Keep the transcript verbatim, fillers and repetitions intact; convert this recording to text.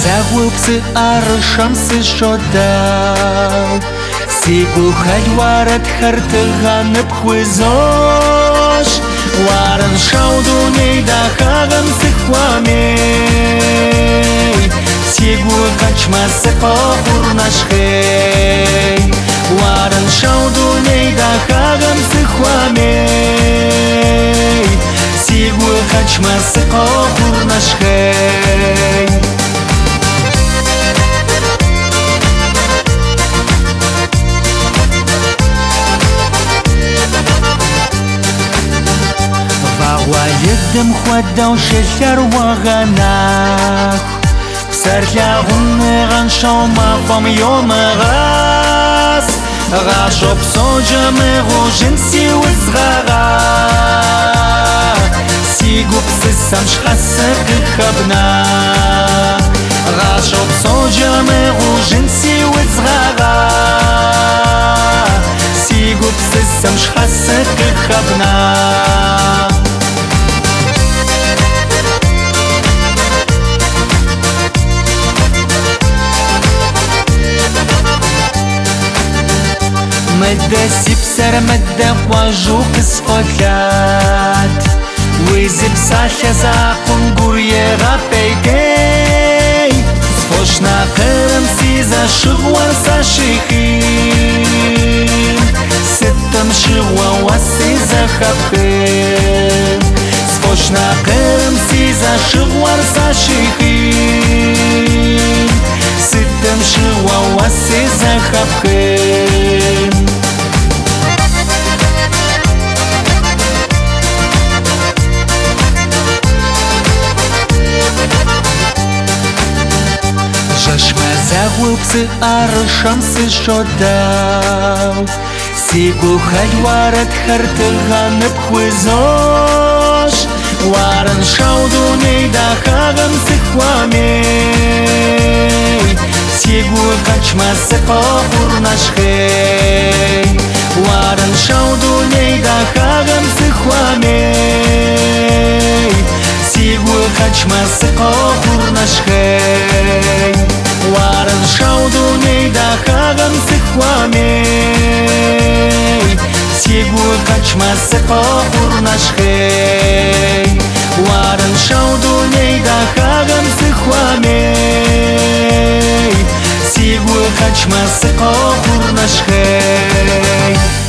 زغوب سقار الشمس الشداو سيقو خجوارت خرتها نبخوزوش وارن شاودوني دا خاغم سخوامي سيقو خجما سقاقور نشخي وارن شاودوني دا خاغم سخوامي سيقو خجما سقاقور نشخي ويدم خدا وشلر وغناخ بسرجا غن شوما فم يوم غاس غاشو بصوجا مغو جنسي وزغاغا سيقو بسسم شخصك خبنا غاشو بصوجا مغو جنسي وزغاغا سيقو بسسم شخصك خبنا مدى سيبسر مدى واجوك سفاكات ويزب سالة زاقون قرية غابيكي سفوشنا قرم سيزا شغوة ساشيخين ستم شغوة وسيزا خبخين سفوشنا قرم سيزا شغوة ساشيخين ستم شغوة وسيزا خبخين زغوب سقار الشمس الشداو سيقو خجوارت خرتها نبخوزوش وارن شاودوني دا خاغم سخوامي سيقو خجما سقاقور نشخي وارن شاودوني دا خاغم سخوامي سيقو خجما سقاقور نشخي وارن شاودوني دا خاغم سخوامي سيقو خجما سقاقور نشخي وارن شاودوني دا خاغم سخوامي سيقو خجما سقاقور نشخي